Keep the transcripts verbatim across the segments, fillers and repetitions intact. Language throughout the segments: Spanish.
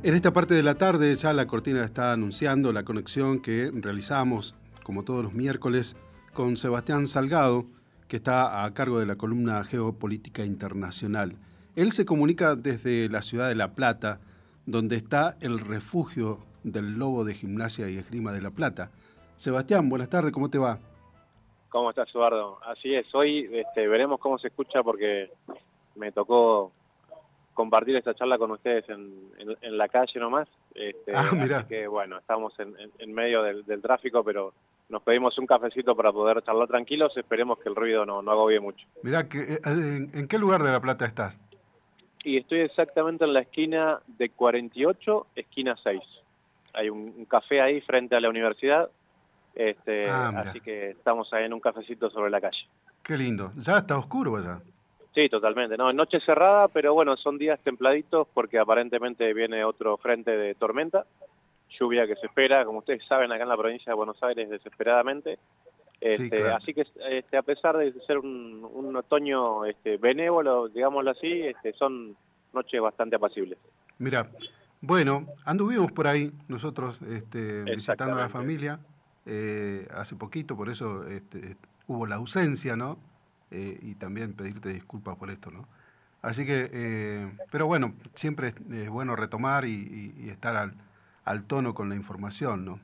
En esta parte de la tarde ya la cortina está anunciando la conexión que realizamos, como todos los miércoles, con Sebastián Salgado, que está a cargo de la columna Geopolítica Internacional. Él se comunica desde la ciudad de La Plata, donde está el refugio del Lobo de Gimnasia y Esgrima de La Plata. Sebastián, buenas tardes, ¿cómo te va? ¿Cómo estás, Eduardo? Así es, hoy este, veremos cómo se escucha porque me tocó compartir esta charla con ustedes en, en, en la calle nomás. Este, Ah, mirá. Así que bueno, estamos en, en, en medio del, del tráfico, pero nos pedimos un cafecito para poder charlar tranquilos. Esperemos que el ruido no, no agobie mucho. Mirá, que, ¿en, ¿en qué lugar de La Plata estás? Y estoy exactamente en la esquina de cuarenta y ocho, esquina seis. Hay un, un café ahí frente a la universidad. Este, Ah, así que estamos ahí en un cafecito sobre la calle. Qué lindo. ¿Ya está oscuro allá? Sí, totalmente. No, noche cerrada, pero bueno, son días templaditos porque aparentemente viene otro frente de tormenta, lluvia que se espera, como ustedes saben, acá en la provincia de Buenos Aires desesperadamente. Este, Sí, claro. Así que este, a pesar de ser un, un otoño este, benévolo, digámoslo así, este, son noches bastante apacibles. Mira, bueno, anduvimos por ahí nosotros este, visitando a la Exactamente. familia eh, hace poquito, por eso este, hubo la ausencia, ¿no? Eh, y también pedirte disculpas por esto, ¿no? Así que, eh, pero bueno, siempre es, es bueno retomar y, y, y estar al, al tono con la información, ¿no?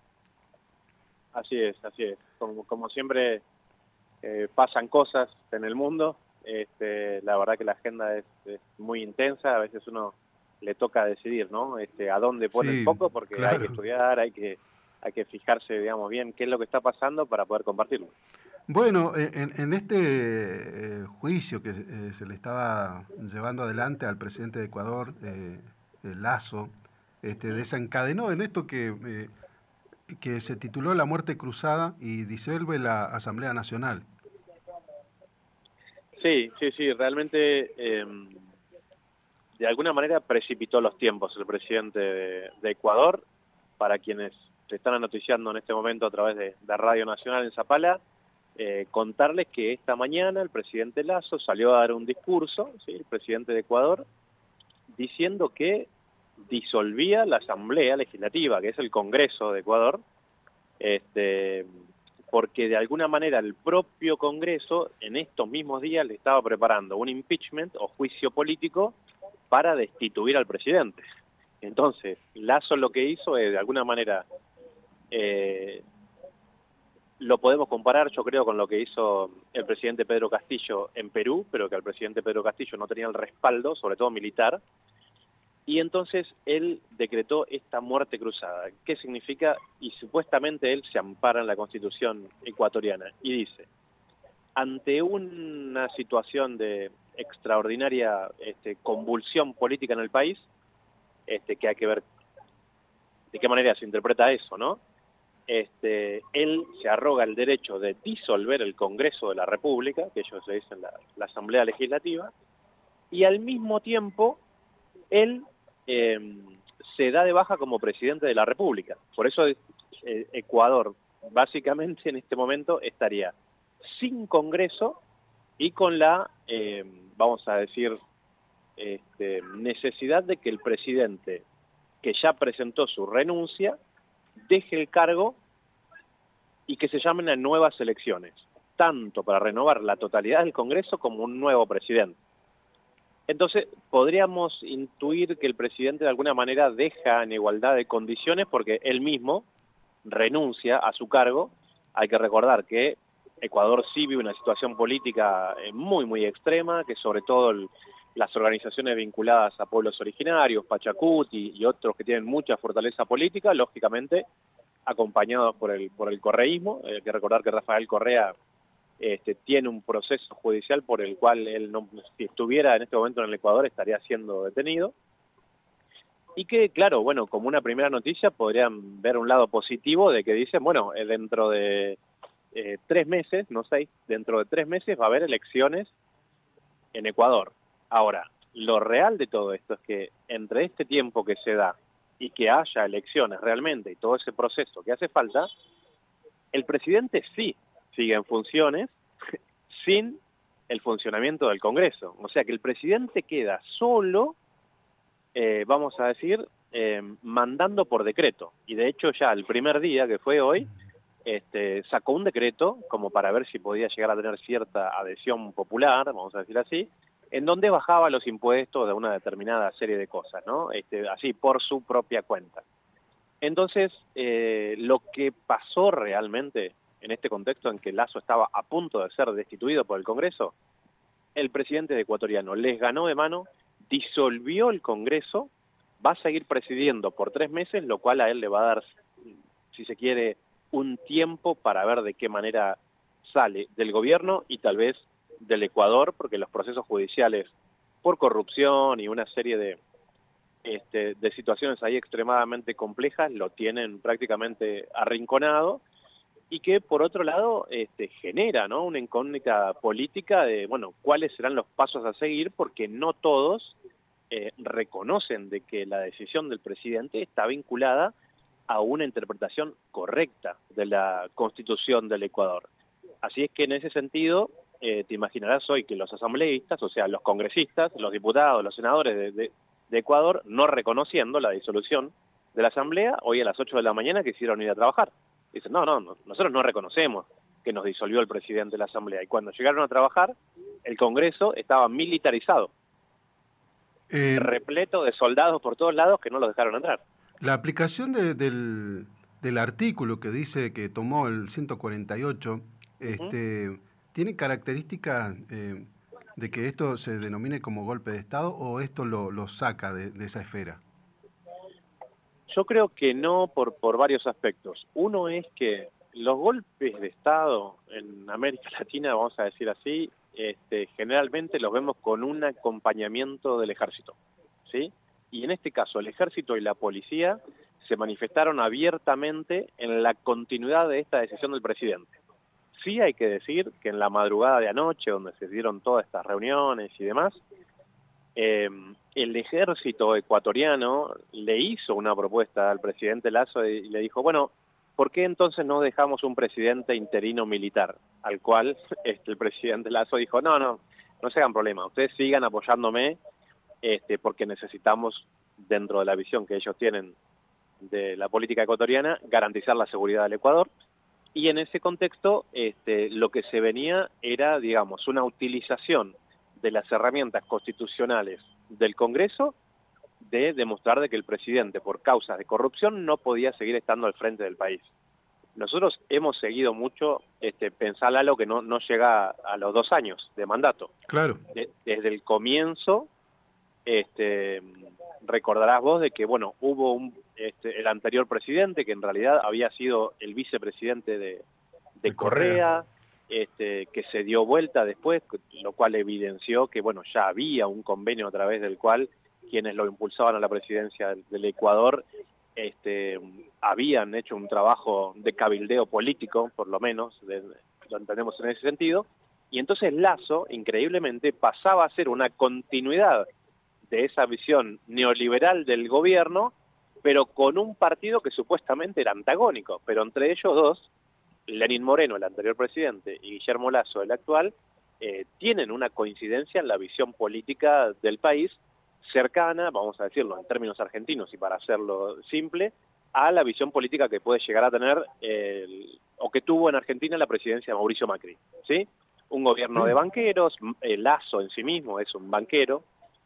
Así es, así es. Como, como siempre eh, pasan cosas en el mundo. Este, la verdad que la agenda es, es muy intensa. A veces uno le toca decidir, ¿no? Este, a dónde pone el Sí, foco, porque claro. hay que estudiar, hay que hay que fijarse, digamos, bien qué es lo que está pasando para poder compartirlo. Bueno, en, en este eh, juicio que eh, se le estaba llevando adelante al presidente de Ecuador, eh, Lasso, este, desencadenó en esto que, eh, que se tituló La muerte cruzada y disuelve la Asamblea Nacional. Sí, sí, sí, realmente eh, de alguna manera precipitó los tiempos el presidente de, de Ecuador. Para quienes se están anoticiando en este momento a través de, de Radio Nacional en Zapala, eh, contarles que esta mañana el presidente Lasso salió a dar un discurso, ¿sí? El presidente de Ecuador, diciendo que disolvía la Asamblea Legislativa, que es el Congreso de Ecuador, este, porque de alguna manera el propio Congreso en estos mismos días le estaba preparando un impeachment o juicio político para destituir al presidente. Entonces, Lasso lo que hizo es, de alguna manera, eh, lo podemos comparar, yo creo, con lo que hizo el presidente Pedro Castillo en Perú, pero que al presidente Pedro Castillo no tenía el respaldo, sobre todo militar, y entonces él decretó esta muerte cruzada. ¿Qué significa? Y supuestamente él se ampara en la Constitución ecuatoriana y dice, ante una situación de extraordinaria este, convulsión política en el país, este, que hay que ver de qué manera se interpreta eso, ¿no? Este, él se arroga el derecho de disolver el Congreso de la República, que ellos le dicen la, la Asamblea Legislativa, y al mismo tiempo él eh, se da de baja como presidente de la República. Por eso eh, Ecuador básicamente en este momento estaría sin Congreso y con la, eh, vamos a decir, este, necesidad de que el presidente, que ya presentó su renuncia, deje el cargo y que se llamen a nuevas elecciones, tanto para renovar la totalidad del Congreso como un nuevo presidente. Entonces, podríamos intuir que el presidente de alguna manera deja en igualdad de condiciones porque él mismo renuncia a su cargo. Hay que recordar que Ecuador sí vive una situación política muy, muy extrema, que sobre todo el, las organizaciones vinculadas a pueblos originarios, Pachacuti y otros que tienen mucha fortaleza política, lógicamente acompañados por el, por el correísmo. Hay que recordar que Rafael Correa Este, tiene un proceso judicial por el cual él, no, si estuviera en este momento en el Ecuador, estaría siendo detenido. Y que, claro, bueno, como una primera noticia podrían ver un lado positivo de que dicen, bueno, eh, dentro de eh, tres meses, no seis, dentro de tres meses va a haber elecciones en Ecuador. Ahora, lo real de todo esto es que entre este tiempo que se da y que haya elecciones realmente y todo ese proceso que hace falta, el presidente sí sigue en funciones sin el funcionamiento del Congreso. O sea que el presidente queda solo, eh, vamos a decir, eh, mandando por decreto. Y de hecho ya el primer día, que fue hoy, este, sacó un decreto como para ver si podía llegar a tener cierta adhesión popular, vamos a decir así, en donde bajaba los impuestos de una determinada serie de cosas, ¿no? Este, así por su propia cuenta. Entonces, eh, lo que pasó realmente en este contexto en que Lasso estaba a punto de ser destituido por el Congreso, el presidente ecuatoriano les ganó de mano, disolvió el Congreso, va a seguir presidiendo por tres meses, lo cual a él le va a dar, si se quiere, un tiempo para ver de qué manera sale del gobierno y tal vez del Ecuador, porque los procesos judiciales por corrupción y una serie de, este, de situaciones ahí extremadamente complejas lo tienen prácticamente arrinconado, y que por otro lado este, genera, ¿no?, una incógnita política de, bueno, cuáles serán los pasos a seguir, porque no todos eh, reconocen de que la decisión del presidente está vinculada a una interpretación correcta de la Constitución del Ecuador. Así es que en ese sentido, eh, te imaginarás hoy que los asambleístas, o sea, los congresistas, los diputados, los senadores de, de, de Ecuador, no reconociendo la disolución de la Asamblea, hoy a las ocho de la mañana quisieron ir a trabajar. Dicen, no, no, no, nosotros no reconocemos que nos disolvió el presidente de la Asamblea. Y cuando llegaron a trabajar, el Congreso estaba militarizado, eh, repleto de soldados por todos lados que no los dejaron entrar. La aplicación de, del, del artículo que dice que tomó el ciento cuarenta y ocho, este, uh-huh. ¿tiene características eh, de que esto se denomine como golpe de Estado o esto lo, lo saca de, de esa esfera? Yo creo que no, por, por varios aspectos. Uno es que los golpes de Estado en América Latina, vamos a decir así, este, generalmente los vemos con un acompañamiento del ejército, ¿sí? Y en este caso el ejército y la policía se manifestaron abiertamente en la continuidad de esta decisión del presidente. Sí hay que decir que en la madrugada de anoche, donde se dieron todas estas reuniones y demás, eh, el ejército ecuatoriano le hizo una propuesta al presidente Lasso y le dijo, bueno, ¿por qué entonces no dejamos un presidente interino militar? Al cual este, el presidente Lasso dijo, no, no, no se hagan problema, ustedes sigan apoyándome este, porque necesitamos, dentro de la visión que ellos tienen de la política ecuatoriana, garantizar la seguridad del Ecuador. Y en ese contexto este, lo que se venía era, digamos, una utilización de las herramientas constitucionales del Congreso de demostrar de que el presidente, por causas de corrupción, no podía seguir estando al frente del país. Nosotros hemos seguido mucho, este, pensar algo que no, no llega a los dos años de mandato. Claro. De, desde el comienzo, este, recordarás vos de que, bueno, hubo un, este, el anterior presidente, que en realidad había sido el vicepresidente de, de, de Correa, Correa. Este, que se dio vuelta después, lo cual evidenció que, bueno, ya había un convenio a través del cual quienes lo impulsaban a la presidencia del, del Ecuador este, habían hecho un trabajo de cabildeo político, por lo menos, de, lo entendemos en ese sentido, y entonces Lasso, increíblemente, pasaba a ser una continuidad de esa visión neoliberal del gobierno, pero con un partido que supuestamente era antagónico, pero entre ellos dos, Lenín Moreno, el anterior presidente, y Guillermo Lasso, el actual, eh, tienen una coincidencia en la visión política del país, cercana, vamos a decirlo en términos argentinos y para hacerlo simple, a la visión política que puede llegar a tener, eh, o que tuvo en Argentina la presidencia de Mauricio Macri, ¿sí? Un gobierno sí. de banqueros, el Lasso en sí mismo es un banquero,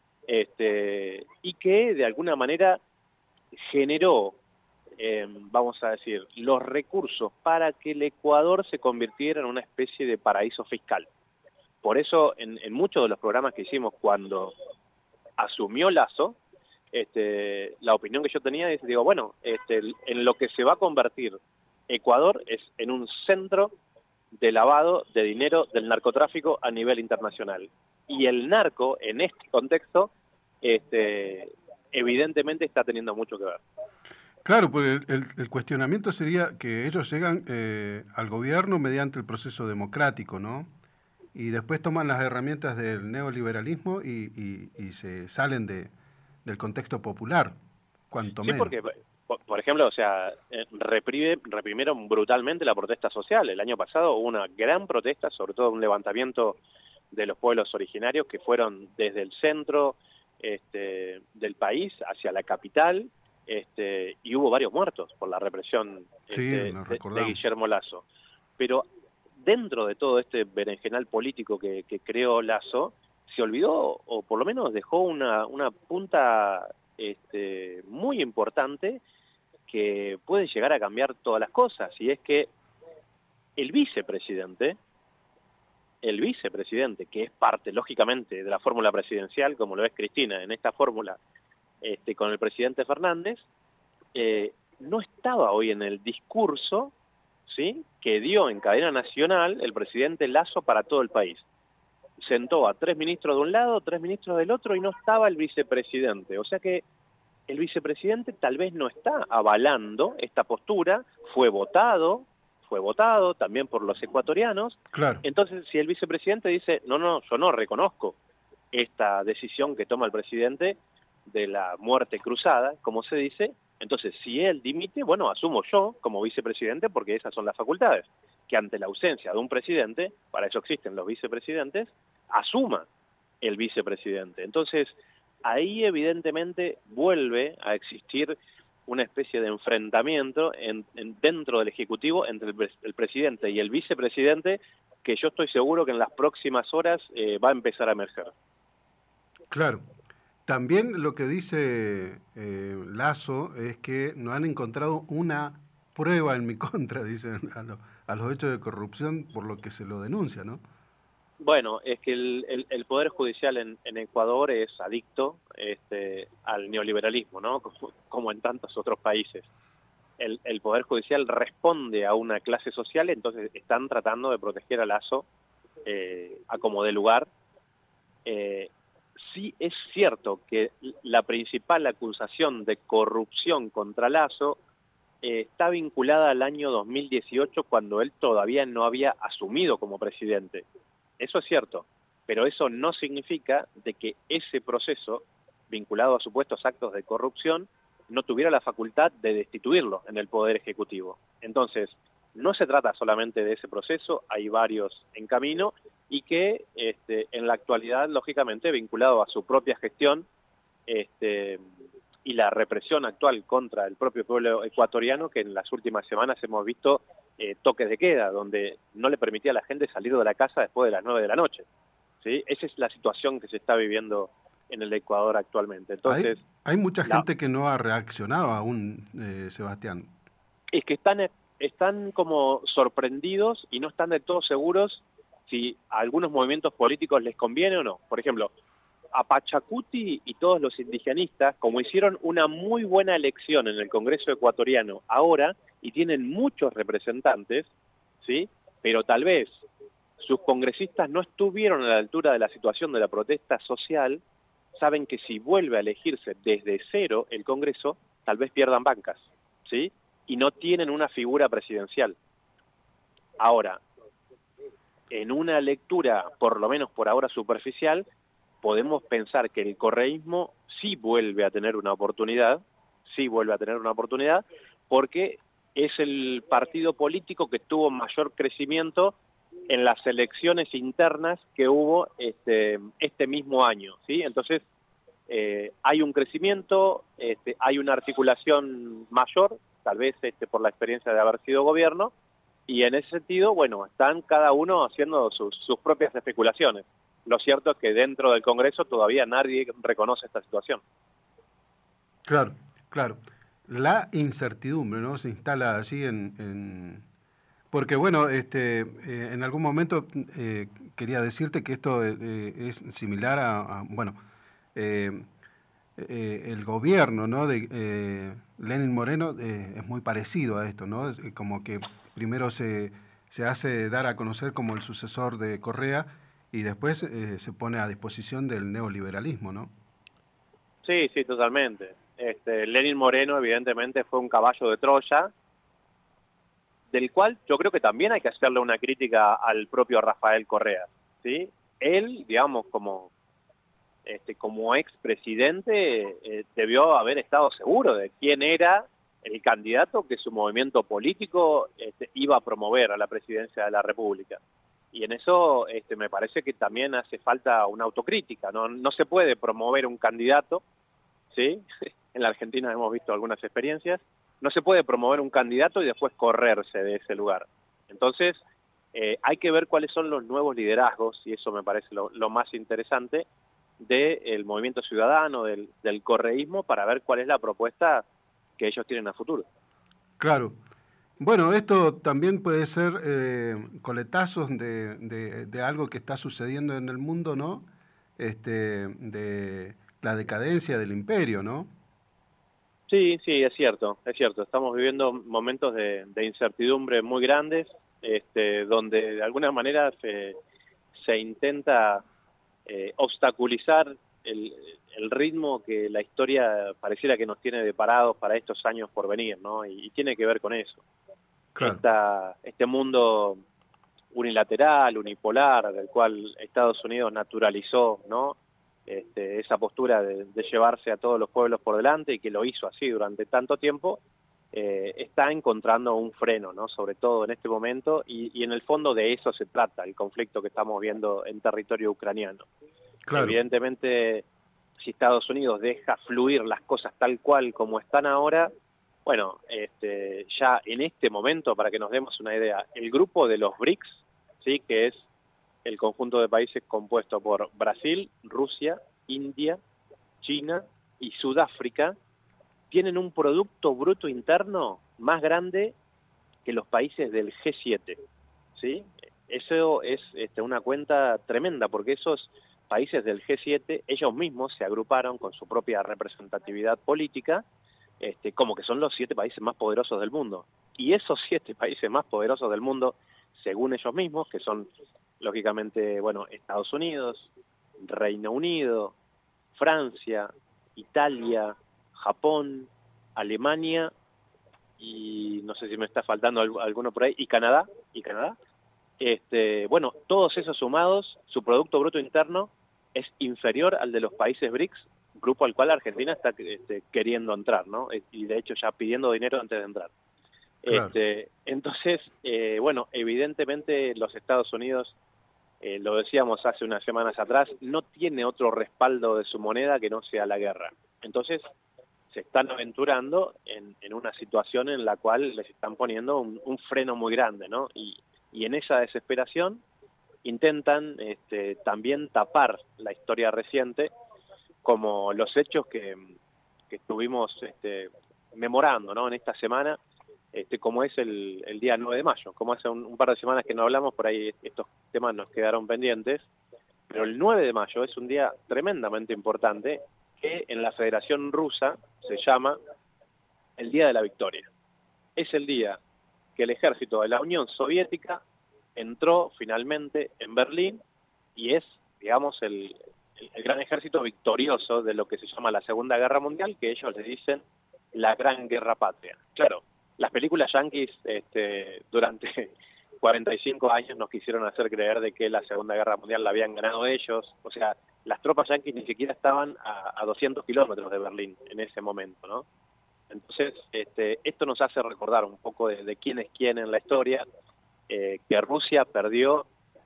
este, y que de alguna manera generó, Eh, vamos a decir, los recursos para que el Ecuador se convirtiera en una especie de paraíso fiscal. Por eso, en, en muchos de los programas que hicimos cuando asumió Lasso, este, la opinión que yo tenía es, digo, bueno, este, en lo que se va a convertir Ecuador es en un centro de lavado de dinero del narcotráfico a nivel internacional. Y el narco, en este contexto, este, evidentemente está teniendo mucho que ver. Claro, pues el, el, el cuestionamiento sería que ellos llegan eh, al gobierno mediante el proceso democrático, ¿no? Y después toman las herramientas del neoliberalismo y, y, y se salen de, del contexto popular, cuanto sí, menos. Porque, por, por ejemplo, o sea, reprime, reprimieron brutalmente la protesta social. El año pasado hubo una gran protesta, sobre todo un levantamiento de los pueblos originarios que fueron desde el centro este, del país hacia la capital, este, y hubo varios muertos por la represión sí, este, de, de Guillermo Lasso. Pero dentro de todo este berenjenal político que, que creó Lasso, se olvidó, o por lo menos dejó una, una punta este, muy importante que puede llegar a cambiar todas las cosas, y es que el vicepresidente, el vicepresidente, que es parte, lógicamente, de la fórmula presidencial, como lo es Cristina en esta fórmula este, con el presidente Fernández, eh, no estaba hoy en el discurso, ¿sí?, que dio en cadena nacional el presidente Lasso para todo el país. Sentó a tres ministros de un lado, tres ministros del otro, y no estaba el vicepresidente. O sea que el vicepresidente tal vez no está avalando esta postura, fue votado, fue votado también por los ecuatorianos. Claro. Entonces, si el vicepresidente dice, no, no, yo no reconozco esta decisión que toma el presidente de la muerte cruzada, como se dice, entonces si él dimite, bueno, asumo yo como vicepresidente, porque esas son las facultades, que ante la ausencia de un presidente, para eso existen los vicepresidentes, asuma el vicepresidente. Entonces, ahí evidentemente vuelve a existir una especie de enfrentamiento en, en, dentro del Ejecutivo entre el, el presidente y el vicepresidente, que yo estoy seguro que en las próximas horas eh, va a empezar a emerger. Claro. También lo que dice eh, Lasso es que no han encontrado una prueba en mi contra, dicen, a, lo, a los hechos de corrupción por lo que se lo denuncia, ¿no? Bueno, es que el, el, el Poder Judicial en, en Ecuador es adicto este, al neoliberalismo, ¿no? Como, como en tantos otros países. El, el Poder Judicial responde a una clase social, entonces están tratando de proteger a Lasso eh, a como dé lugar. Eh, sí es cierto que la principal acusación de corrupción contra Lasso eh, está vinculada al año dos mil dieciocho, cuando él todavía no había asumido como presidente. Eso es cierto, pero eso no significa de que ese proceso, vinculado a supuestos actos de corrupción, no tuviera la facultad de destituirlo en el Poder Ejecutivo. Entonces, no se trata solamente de ese proceso, hay varios en camino, y que este, en la actualidad, lógicamente, vinculado a su propia gestión este, y la represión actual contra el propio pueblo ecuatoriano, que en las últimas semanas hemos visto Eh, toques de queda, donde no le permitía a la gente salir de la casa después de las nueve de la noche, ¿sí? Esa es la situación que se está viviendo en el Ecuador actualmente. Entonces, hay, hay mucha la, gente que no ha reaccionado aún, eh, Sebastián. Es que están, están como sorprendidos y no están de todo seguros si a algunos movimientos políticos les conviene o no. Por ejemplo, a Pachacuti y todos los indigenistas, como hicieron una muy buena elección en el Congreso ecuatoriano ahora, y tienen muchos representantes, ¿sí?, pero tal vez sus congresistas no estuvieron a la altura de la situación de la protesta social, saben que si vuelve a elegirse desde cero el Congreso, tal vez pierdan bancas, ¿sí?, y no tienen una figura presidencial. Ahora, en una lectura, por lo menos por ahora superficial, podemos pensar que el correísmo sí vuelve a tener una oportunidad, sí vuelve a tener una oportunidad, porque es el partido político que tuvo mayor crecimiento en las elecciones internas que hubo este, este mismo año, ¿sí? Entonces, eh, hay un crecimiento, este, hay una articulación mayor, tal vez este, por la experiencia de haber sido gobierno, y en ese sentido, bueno, están cada uno haciendo sus, sus propias especulaciones. Lo cierto es que dentro del Congreso todavía nadie reconoce esta situación. Claro, claro. La incertidumbre, ¿no?, se instala allí en... en... Porque, bueno, este, eh, en algún momento eh, quería decirte que esto eh, es similar a, a bueno, eh, eh, el gobierno, ¿no?, de eh, Lenín Moreno eh, es muy parecido a esto, ¿no? Es como que primero se, se hace dar a conocer como el sucesor de Correa y después eh, se pone a disposición del neoliberalismo, ¿no? Sí, sí, totalmente. Este, Lenín Moreno evidentemente fue un caballo de Troya, del cual yo creo que también hay que hacerle una crítica al propio Rafael Correa, ¿sí? Él, digamos, como, este, como expresidente, eh, debió haber estado seguro de quién era el candidato que su movimiento político este, iba a promover a la presidencia de la República. Y en eso este, me parece que también hace falta una autocrítica, ¿no? No se puede promover un candidato, ¿sí?, en la Argentina hemos visto algunas experiencias, no se puede promover un candidato y después correrse de ese lugar. Entonces, eh, hay que ver cuáles son los nuevos liderazgos, y eso me parece lo, lo más interesante, del movimiento ciudadano, del, del correísmo, para ver cuál es la propuesta que ellos tienen a futuro. Claro. Bueno, esto también puede ser eh, coletazos de, de, de algo que está sucediendo en el mundo, ¿no? Este, de la decadencia del imperio, ¿no? Sí, sí, es cierto, es cierto. Estamos viviendo momentos de, de incertidumbre muy grandes, este, donde de alguna manera se, se intenta eh, obstaculizar el, el ritmo que la historia pareciera que nos tiene deparados para estos años por venir, ¿no? Y, y tiene que ver con eso. Claro. Esta, este mundo unilateral, unipolar, del cual Estados Unidos naturalizó, ¿no? Este, esa postura de, de llevarse a todos los pueblos por delante, y que lo hizo así durante tanto tiempo, eh, está encontrando un freno, ¿no? Sobre todo en este momento, y, y en el fondo de eso se trata el conflicto que estamos viendo en territorio ucraniano. Claro. Evidentemente, si Estados Unidos deja fluir las cosas tal cual como están ahora, bueno, este, ya en este momento, para que nos demos una idea, el grupo de los BRICS, ¿sí?, que es el conjunto de países compuesto por Brasil, Rusia, India, China y Sudáfrica, tienen un Producto Bruto Interno más grande que los países del G siete, ¿sí? Eso es este, una cuenta tremenda, porque esos países del G siete, ellos mismos se agruparon con su propia representatividad política, este, como que son los siete países más poderosos del mundo. Y esos siete países más poderosos del mundo, según ellos mismos, que son, lógicamente, bueno, Estados Unidos, Reino Unido, Francia, Italia, Japón, Alemania, y no sé si me está faltando alguno por ahí, y Canadá, y Canadá. Este, bueno, todos esos sumados, su Producto Bruto Interno es inferior al de los países BRICS, grupo al cual Argentina está este, queriendo entrar, ¿no? Y de hecho ya pidiendo dinero antes de entrar. Claro. Este, entonces, eh, bueno, evidentemente los Estados Unidos, eh, lo decíamos hace unas semanas atrás, no tiene otro respaldo de su moneda que no sea la guerra. Entonces, se están aventurando en, en una situación en la cual les están poniendo un, un freno muy grande, ¿no? Y, y en esa desesperación intentan este, también tapar la historia reciente, como los hechos que, que estuvimos este, memorando, ¿no?, en esta semana, este, como es el, el día nueve de mayo. Como hace un, un par de semanas que no hablamos, por ahí estos temas nos quedaron pendientes, pero el nueve de mayo es un día tremendamente importante, que en la Federación Rusa se llama el Día de la Victoria. Es el día que el ejército de la Unión Soviética entró finalmente en Berlín, y es, digamos, el, el, el gran ejército victorioso de lo que se llama la Segunda Guerra Mundial, que ellos le dicen la Gran Guerra Patria. Claro, las películas yanquis este, durante cuarenta y cinco años nos quisieron hacer creer de que la Segunda Guerra Mundial la habían ganado ellos. O sea, las tropas yanquis ni siquiera estaban a, a doscientos kilómetros de Berlín en ese momento, ¿no? Entonces, este, esto nos hace recordar un poco de, de quién es quién en la historia, eh, que Rusia perdió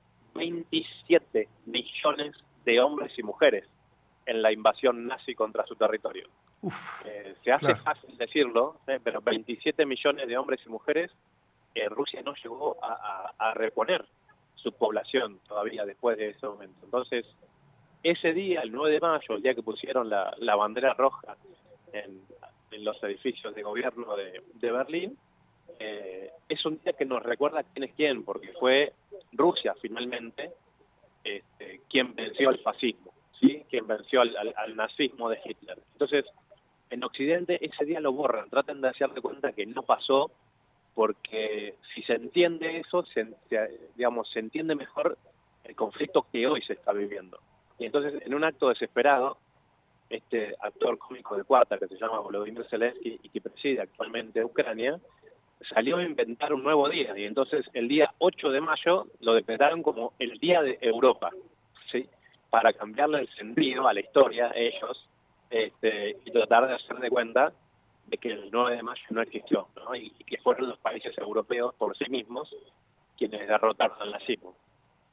veintisiete millones de hombres y mujeres en la invasión nazi contra su territorio. Uf, eh, se hace claro. fácil decirlo, eh, pero veintisiete millones de hombres y mujeres, eh, Rusia no llegó a, a, a reponer su población todavía después de ese momento. Entonces, ese día, el nueve de mayo, el día que pusieron la, la bandera roja en, en los edificios de gobierno de, de Berlín, eh, es un día que nos recuerda quién es quién, porque fue Rusia finalmente este, quien venció al fascismo, ¿sí? Quien venció al, al, al nazismo de Hitler. Entonces, en Occidente ese día lo borran, traten de hacerle cuenta que no pasó, porque si se entiende eso, se, se, digamos, se entiende mejor el conflicto que hoy se está viviendo. Y entonces, en un acto desesperado, este actor cómico de cuarta, que se llama Volodymyr Zelensky y que preside actualmente Ucrania, salió a inventar un nuevo día, y entonces el día ocho de mayo lo decretaron como el Día de Europa, ¿sí? Para cambiarle el sentido a la historia, ellos, este, y tratar de hacer de cuenta de que el nueve de mayo no existió, ¿no? Y, y que fueron los países europeos por sí mismos quienes derrotaron al nazismo.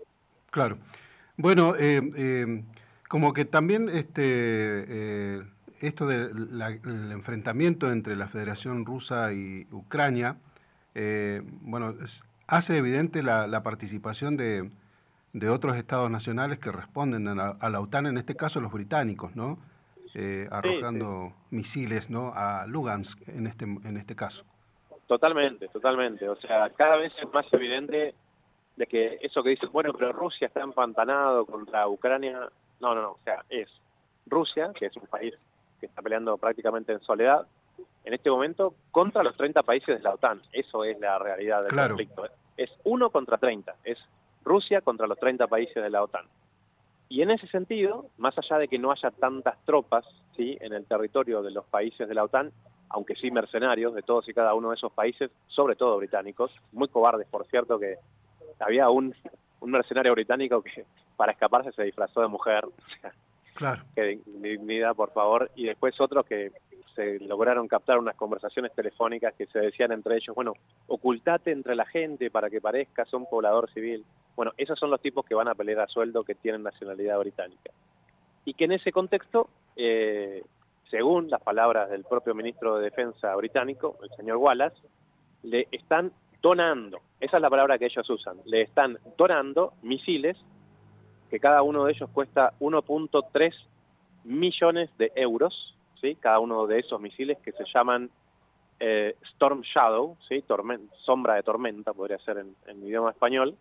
Claro. Bueno, eh, eh, como que también este, eh, esto del enfrentamiento entre la Federación Rusa y Ucrania, eh, bueno, es, hace evidente la, la participación de, de otros estados nacionales que responden a la, a la OTAN, en este caso los británicos, ¿no? Eh, arrojando Sí, sí. misiles, ¿no?, a Lugansk en este, en este caso. Totalmente, totalmente. O sea, cada vez es más evidente de que eso que dicen, bueno, pero Rusia está empantanado contra Ucrania. No, no, no. O sea, es Rusia, que es un país que está peleando prácticamente en soledad, en este momento contra los treinta países de la OTAN. Eso es la realidad del Claro, conflicto. Es uno contra treinta. Es Rusia contra los treinta países de la OTAN. Y en ese sentido, más allá de que no haya tantas tropas, ¿sí?, en el territorio de los países de la OTAN, aunque sí mercenarios de todos y cada uno de esos países, sobre todo británicos, muy cobardes, por cierto, que había un, un mercenario británico que para escaparse se disfrazó de mujer. claro. Qué dignidad, por favor. Y después otros que se lograron captar unas conversaciones telefónicas que se decían entre ellos, bueno, ocultate entre la gente para que parezcas un poblador civil. Bueno, esos son los tipos que van a pelear a sueldo, que tienen nacionalidad británica. Y que en ese contexto, eh, según las palabras del propio ministro de Defensa británico, el señor Wallace, le están donando, esa es la palabra que ellos usan, le están donando misiles, que cada uno de ellos cuesta uno punto tres millones de euros, ¿sí?, cada uno de esos misiles, que se llaman eh, Storm Shadow, ¿sí?, Tormen- sombra de tormenta, podría ser en, en idioma español,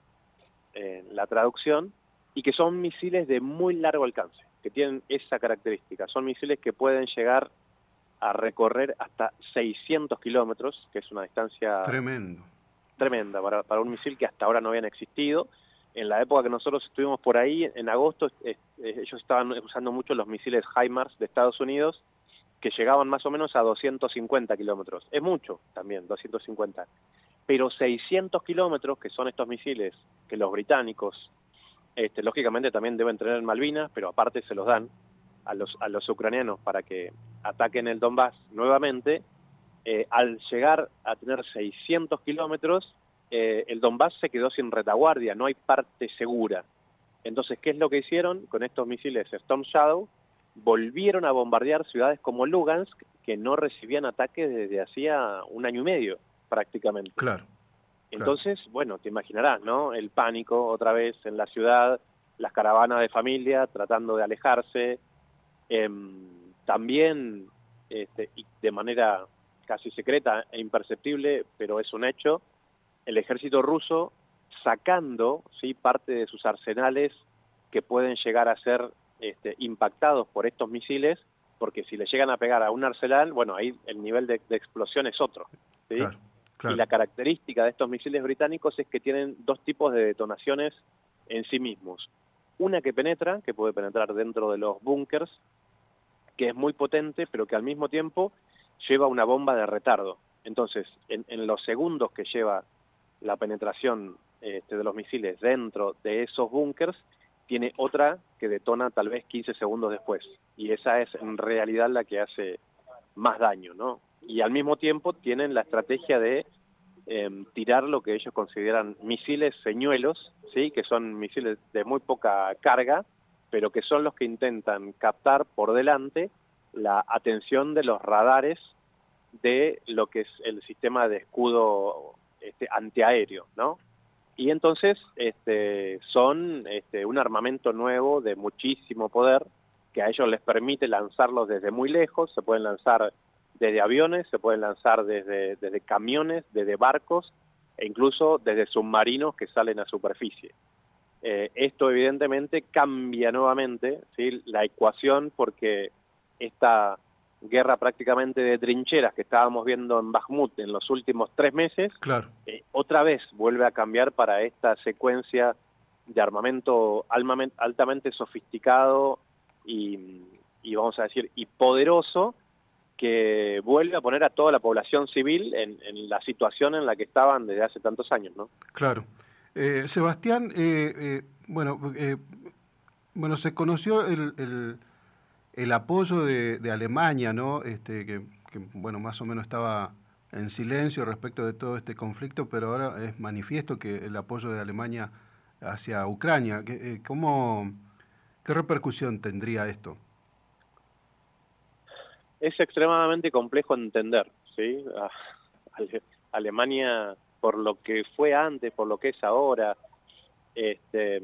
eh, la traducción, y que son misiles de muy largo alcance, que tienen esa característica. Son misiles que pueden llegar a recorrer hasta seiscientos kilómetros, que es una distancia Tremendo. tremenda para, para un misil que hasta ahora no habían existido. En la época que nosotros estuvimos por ahí, en agosto, eh, eh, ellos estaban usando mucho los misiles HIMARS de Estados Unidos, que llegaban más o menos a doscientos cincuenta kilómetros. Es mucho también, doscientos cincuenta. Pero seiscientos kilómetros, que son estos misiles que los británicos, este, lógicamente también deben tener en Malvinas, pero aparte se los dan a los, a los ucranianos para que ataquen el Donbass nuevamente. Eh, al llegar a tener seiscientos kilómetros, eh, el Donbass se quedó sin retaguardia, no hay parte segura. Entonces, ¿qué es lo que hicieron con estos misiles Storm Shadow? Volvieron a bombardear ciudades como Lugansk, que no recibían ataques desde hacía un año y medio, prácticamente. Claro. Entonces, bueno, te imaginarás, ¿no? El pánico otra vez en la ciudad, las caravanas de familia tratando de alejarse, eh, también este, y de manera casi secreta e imperceptible, pero es un hecho, el ejército ruso sacando, ¿sí?, parte de sus arsenales que pueden llegar a ser este, impactados por estos misiles, porque si le llegan a pegar a un arsenal, bueno, ahí el nivel de, de explosión es otro, ¿sí? Claro, claro. Y la característica de estos misiles británicos es que tienen dos tipos de detonaciones en sí mismos. Una que penetra, que puede penetrar dentro de los búnkers, que es muy potente, pero que al mismo tiempo lleva una bomba de retardo. Entonces, en, en los segundos que lleva la penetración este, de los misiles dentro de esos búnkers, tiene otra que detona tal vez quince segundos después. Y esa es en realidad la que hace más daño, ¿no? Y al mismo tiempo tienen la estrategia de eh, tirar lo que ellos consideran misiles señuelos, ¿sí?, que son misiles de muy poca carga, pero que son los que intentan captar por delante la atención de los radares de lo que es el sistema de escudo este, antiaéreo, ¿no? Y entonces este, son este, un armamento nuevo de muchísimo poder que a ellos les permite lanzarlos desde muy lejos, se pueden lanzar desde aviones, se pueden lanzar desde, desde camiones, desde barcos e incluso desde submarinos que salen a superficie. Eh, esto evidentemente cambia nuevamente, ¿sí?, la ecuación, porque esta guerra prácticamente de trincheras que estábamos viendo en Bakhmut en los últimos tres meses, Claro. eh, otra vez vuelve a cambiar para esta secuencia de armamento altamente sofisticado y, y vamos a decir, y poderoso, que vuelve a poner a toda la población civil en, en la situación en la que estaban desde hace tantos años, ¿no? Claro. Eh, Sebastián, eh, eh, bueno, eh, bueno, se conoció el, el, el apoyo de, de Alemania, ¿no? Este, que, que, bueno, más o menos estaba en silencio respecto de todo este conflicto, pero ahora es manifiesto que el apoyo de Alemania hacia Ucrania. ¿Cómo, qué repercusión tendría esto? es extremadamente complejo entender, ¿sí? A, Ale, Alemania, por lo que fue antes, por lo que es ahora, este,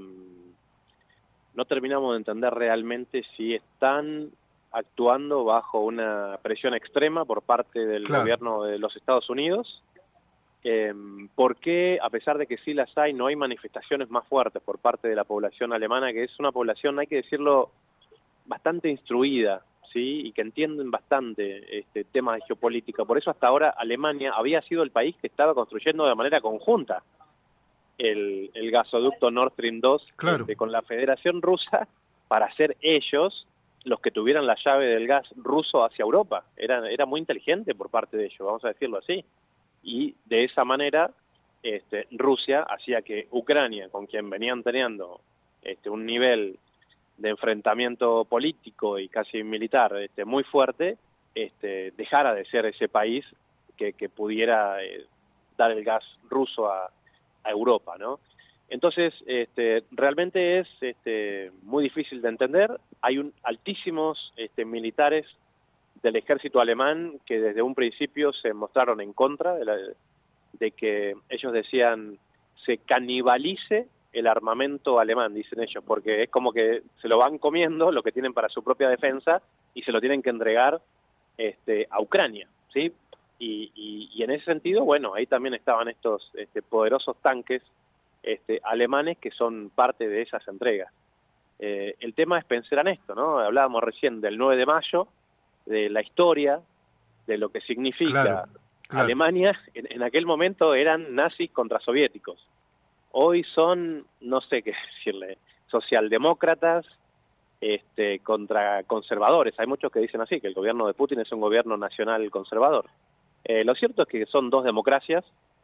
no terminamos de entender realmente si están actuando bajo una presión extrema por parte del Claro. gobierno de los Estados Unidos. Eh, ¿Por qué, a pesar de que sí las hay, no hay manifestaciones más fuertes por parte de la población alemana, que es una población, hay que decirlo, bastante instruida, ¿sí? Y que entienden bastante este tema de geopolítica? Por eso hasta ahora Alemania había sido el país que estaba construyendo de manera conjunta el, el gasoducto Nord Stream dos, Claro. este, con la Federación Rusa, para ser ellos los que tuvieran la llave del gas ruso hacia Europa. Era, era muy inteligente por parte de ellos, vamos a decirlo así. Y de esa manera este, Rusia hacía que Ucrania, con quien venían teniendo este, un nivel de enfrentamiento político y casi militar este, muy fuerte, este, dejara de ser ese país que, que pudiera eh, dar el gas ruso a, a Europa, ¿no? Entonces, este, realmente es este, muy difícil de entender. Hay un, altísimos este, militares del ejército alemán que desde un principio se mostraron en contra de, la, de que ellos decían se canibalice el armamento alemán, dicen ellos, porque es como que se lo van comiendo lo que tienen para su propia defensa y se lo tienen que entregar este, a Ucrania, ¿sí? Y, y, y en ese sentido, bueno, ahí también estaban estos este, poderosos tanques este, alemanes que son parte de esas entregas. Eh, el tema es pensar en esto, ¿no? Hablábamos recién del nueve de mayo, de la historia, de lo que significa Claro, claro. Alemania. En, en aquel momento eran nazis contra soviéticos. Hoy son, no sé qué decirle, socialdemócratas este, contra conservadores. Hay muchos que dicen así, que el gobierno de Putin es un gobierno nacional conservador. Eh, lo cierto es que son dos democracias,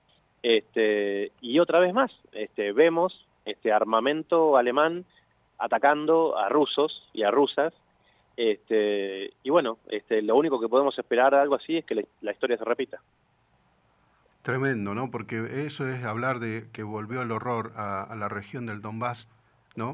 este, y otra vez más, este, vemos este armamento alemán atacando a rusos y a rusas, este, y bueno, este, lo único que podemos esperar algo así es que la, la historia se repita. Tremendo, ¿no? Porque eso es hablar de que volvió el horror a, a la región del Donbass, ¿no?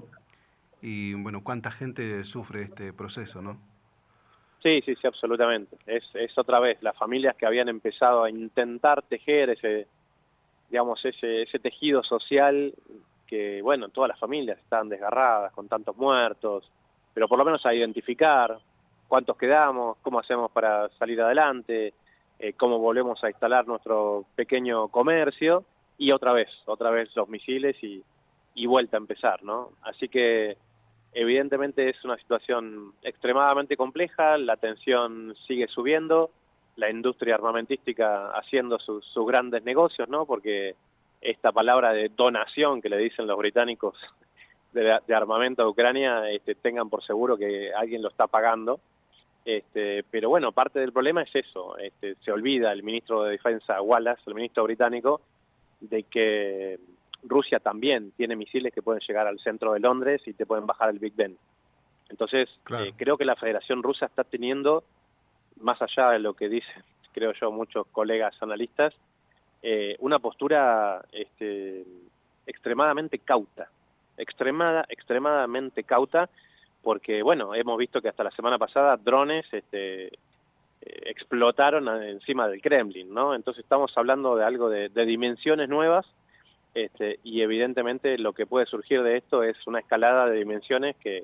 Y bueno, cuánta gente sufre este proceso, ¿no? Sí, sí, sí, absolutamente. Es, es otra vez las familias que habían empezado a intentar tejer ese, digamos, ese, ese tejido social que, bueno, todas las familias están desgarradas con tantos muertos, pero por lo menos a identificar cuántos quedamos, cómo hacemos para salir adelante, eh, cómo volvemos a instalar nuestro pequeño comercio, y otra vez, otra vez los misiles y, y vuelta a empezar, ¿no? Así que evidentemente es una situación extremadamente compleja, la tensión sigue subiendo, la industria armamentística haciendo sus, sus grandes negocios, ¿no? Porque esta palabra de donación que le dicen los británicos de, de armamento a Ucrania, este, tengan por seguro que alguien lo está pagando. Este, pero bueno, parte del problema es eso, este, se olvida el ministro de Defensa Wallace, el ministro británico, de que Rusia también tiene misiles que pueden llegar al centro de Londres y te pueden bajar el Big Ben. Entonces, Claro. eh, creo que la Federación Rusa está teniendo, más allá de lo que dicen, creo yo, muchos colegas analistas, eh, una postura este, extremadamente cauta, extremada, extremadamente cauta, porque, bueno, hemos visto que hasta la semana pasada drones este, eh, explotaron encima del Kremlin, ¿no? Entonces estamos hablando de algo de, de dimensiones nuevas, este, y evidentemente lo que puede surgir de esto es una escalada de dimensiones que,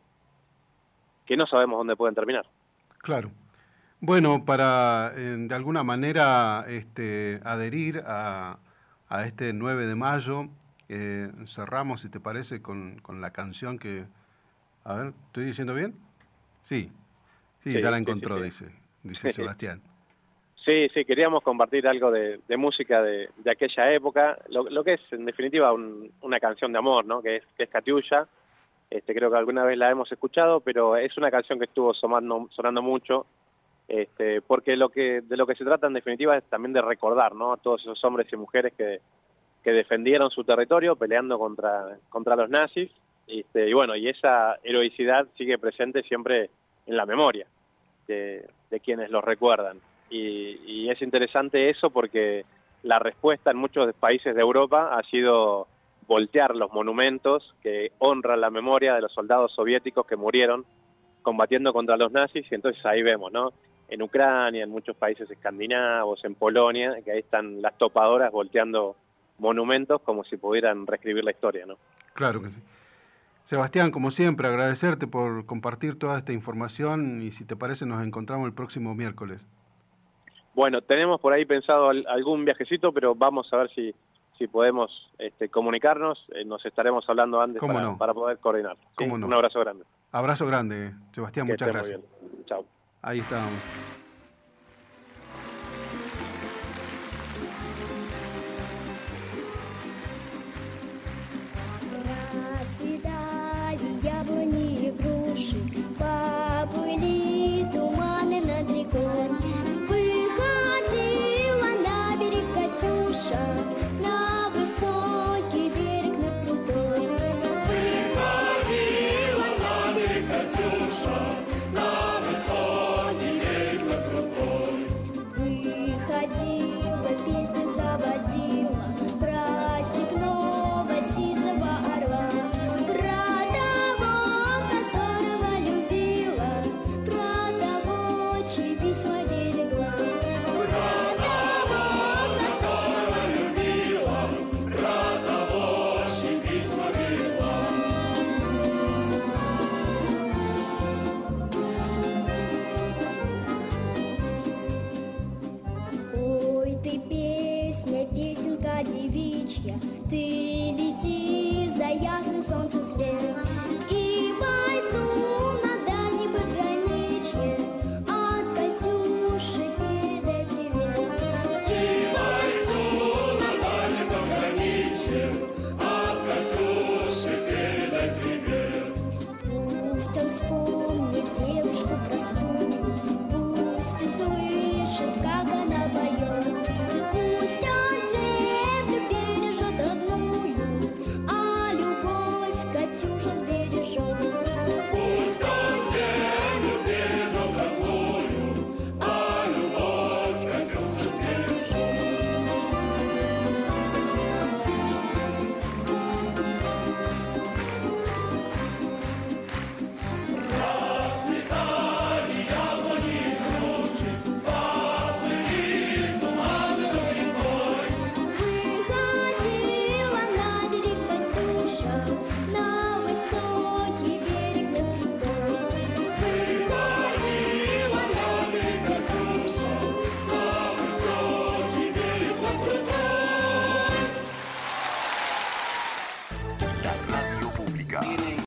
que no sabemos dónde pueden terminar. Claro. Bueno, para eh, de alguna manera este, adherir a, a este nueve de mayo, eh, cerramos, si te parece, con, con la canción que... A ver, ¿estoy diciendo bien? Sí, sí, Sí, ya la sí, encontró, sí, dice, dice Sebastián. Sí, sí, queríamos compartir algo de, de música de, de aquella época, lo, lo que es en definitiva un, una canción de amor, ¿no? Que es, que es Katiusha. Este, creo que alguna vez la hemos escuchado, pero es una canción que estuvo sonando, sonando mucho, este, porque lo que, de lo que se trata en definitiva es también de recordar, ¿no? A todos esos hombres y mujeres que, que defendieron su territorio peleando contra, contra los nazis, este, y bueno, y esa heroicidad sigue presente siempre en la memoria de, de quienes los recuerdan. Y, y es interesante eso porque la respuesta en muchos países de Europa ha sido voltear los monumentos que honran la memoria de los soldados soviéticos que murieron combatiendo contra los nazis, y entonces ahí vemos, ¿no? en Ucrania, en muchos países escandinavos, en Polonia, que ahí están las topadoras volteando monumentos como si pudieran reescribir la historia, ¿no? Claro que sí. Sebastián, como siempre, agradecerte por compartir toda esta información y si te parece nos encontramos el próximo miércoles. Bueno, tenemos por ahí pensado al, algún viajecito, pero vamos a ver si, si podemos este, comunicarnos. Eh, nos estaremos hablando antes para, no? para poder coordinar. ¿Sí? No? Un abrazo grande. Abrazo grande, Sebastián, Que muchas gracias. Muy bien. Chao. Ahí estamos. Яблони и груши, поплыли туманы над рекой. Выходила на берег Катюша, на высокий берег, на крутой. Выходила на берег Катюша, на высокий берег, на крутой. Выходила, песню заводила про степного сизого орла. Девичья, ты лети за ясным солнцем вслед.